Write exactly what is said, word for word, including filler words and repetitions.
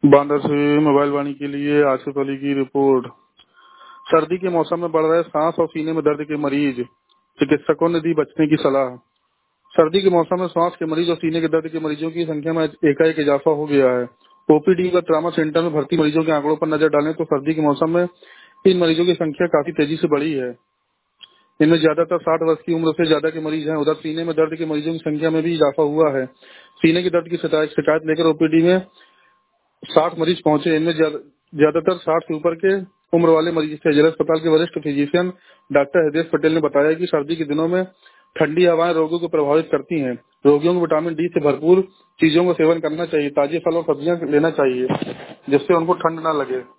बांदा से मोबाइल वाणी के लिए आसिफ अली की रिपोर्ट। सर्दी के मौसम में बढ़ रहे सांस और सीने में दर्द के मरीज, चिकित्सकों ने दी बचने की सलाह। सर्दी के मौसम में सांस के मरीज और सीने के दर्द के मरीजों की संख्या में एकाएक इजाफा हो गया है। ओपीडी व ट्रामा सेंटर में भर्ती मरीजों के आंकड़ों पर नजर डालें तो सर्दी के मौसम में इन मरीजों की संख्या काफी तेजी से बढ़ी है। इनमें ज्यादातर साठ वर्ष की उम्र से ज्यादा के मरीज हैं। उधर सीने में दर्द के मरीजों की संख्या में भी इजाफा हुआ है। सीने के दर्द की शिकायत शिकायत लेकर ओपीडी में साठ मरीज पहुंचे। इनमें ज्यादा- ज्यादातर साठ से ऊपर के उम्र वाले मरीज थे। जिला अस्पताल के वरिष्ठ फिजिशियन डॉक्टर हृदय पटेल ने बताया कि सर्दी के दिनों में ठंडी हवाएं रोगियों को प्रभावित करती हैं। रोगियों को विटामिन डी से भरपूर चीजों का सेवन करना चाहिए। ताजे फल और सब्जियां लेना चाहिए जिससे उनको ठंड न लगे।